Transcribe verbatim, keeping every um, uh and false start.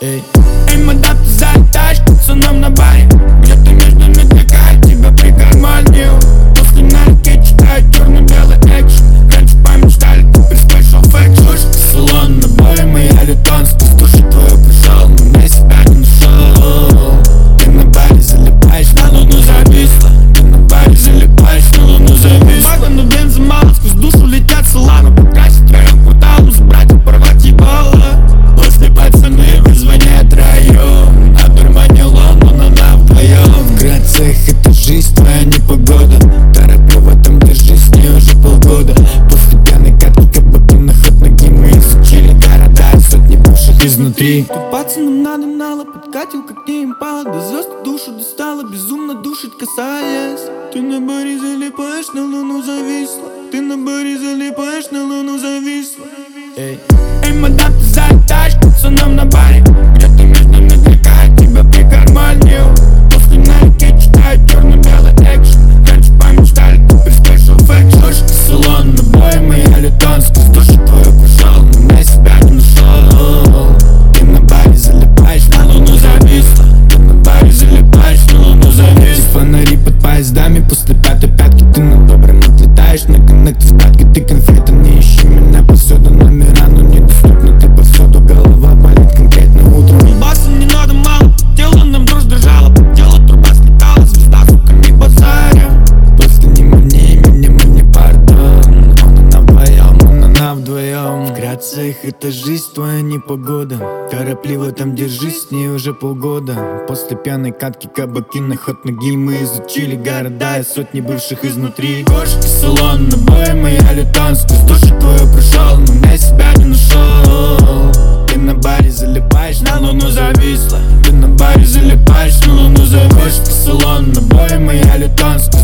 Эй, эй, мадам, ты залетаешь к пацанам на баре. Где-то между нами такая тебя прикарманил. После налики читаю черно-белый экшн. Раньше помечтали, теперь спешл фэкшн. Кошка, салон, набои, моя литонская. С души твою пришел, но я себя не нашел. Ты на баре залипаешь, на луну зависла. Ты на баре залипаешь, на луну зависла. Вагону бенза мало, сквозь душу летят саламы. Покрасить твоем кварталу, забрать и порвать ебало. После пацаны вызвонят район. Одурманил он, но она вдвоем. В грациях это жизнь, твоя непогода. Тороплю в этом, держись, с ней уже полгода. После пьяной катки кабаки на ход ноги. Мы изучили города и сотни бывших изнутри. Тут пацанам надо нало, подкатил как не импала. До звезд душу достала, безумно душить касаясь. Ты на баре залипаешь, на луну зависла. Ты на баре залипаешь, на луну зависла. Эй, эй, мадам, ты залетаешь к пацанам на баре. Где-то между нами такая тебя прикарманил. После налики читаю черно-белый экшн. Раньше помечтали, теперь спешл фэкшн. Кошка, салон, набои, моя литонская. С души твою пришел, но я себя не нашел. Ты на баре залипаешь, на луну зависла. Ты на баре залипаешь, на луну зависла. Фонари под поездами после пятой пятки. Ты на добром отлетаешь, на коннект в статке. Ты конфета, не ищи меня повсюду. Номера, но недоступны, ты повсюду. Голова болит конкретно утром. Баса не надо мало, тело нам дрожь держала. Тело труба слетала, звезда, сука, не базарим. После не мне, меня мы не пардон. Он она вдвоем, он она вдвоем. В грациях это жизнь, твоя непогода. Торопливо там держись, с ней уже полгода. После пьяной катки кабаки на ход ноги. Мы изучили города и сотни бывших изнутри. Кошки, салон, набои, моя литонская. С души твою пришел, но я себя не нашел. Ты на баре залипаешь, на луну зависла. Ты на баре залипаешь, на луну зависла. Кошки, салон, набои, моя литонская.